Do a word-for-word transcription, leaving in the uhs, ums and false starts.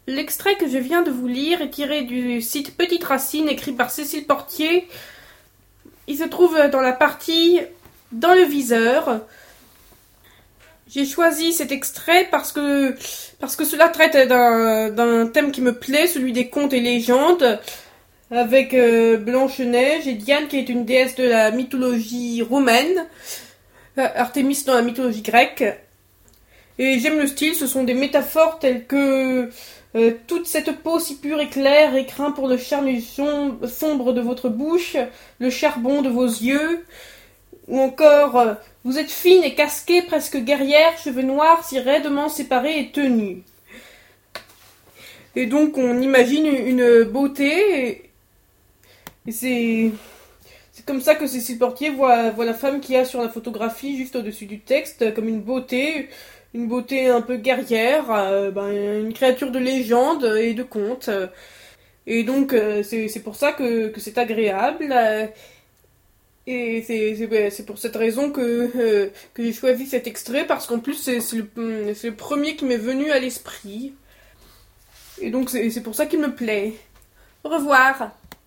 L'extrait que je viens de vous lire est tiré du site Petite Racine, écrit par Cécile Portier. Il se trouve dans la partie « Dans le viseur ». J'ai choisi cet extrait parce que, parce que cela traite d'un, d'un thème qui me plaît, celui des contes et légendes, avec euh, Blanche-Neige et Diane, qui est une déesse de la mythologie romaine, Artémis dans la mythologie grecque. Et j'aime le style, ce sont des métaphores telles que euh, toute cette peau si pure et claire et craint pour le charme sombre de votre bouche, le charbon de vos yeux, ou encore euh, vous êtes fine et casquée, presque guerrière, cheveux noirs si raidement séparés et tenus. Et donc on imagine une beauté, et, et c'est... C'est comme ça que Cécile Portier voit, voit la femme qu'il y a sur la photographie juste au-dessus du texte, comme une beauté, une beauté un peu guerrière, euh, ben, une créature de légende et de conte. Et donc euh, c'est, c'est pour ça que, que c'est agréable. Euh, et c'est, c'est, c'est pour cette raison que, euh, que j'ai choisi cet extrait, parce qu'en plus c'est, c'est, le, c'est le premier qui m'est venu à l'esprit. Et donc c'est, c'est pour ça qu'il me plaît. Au revoir.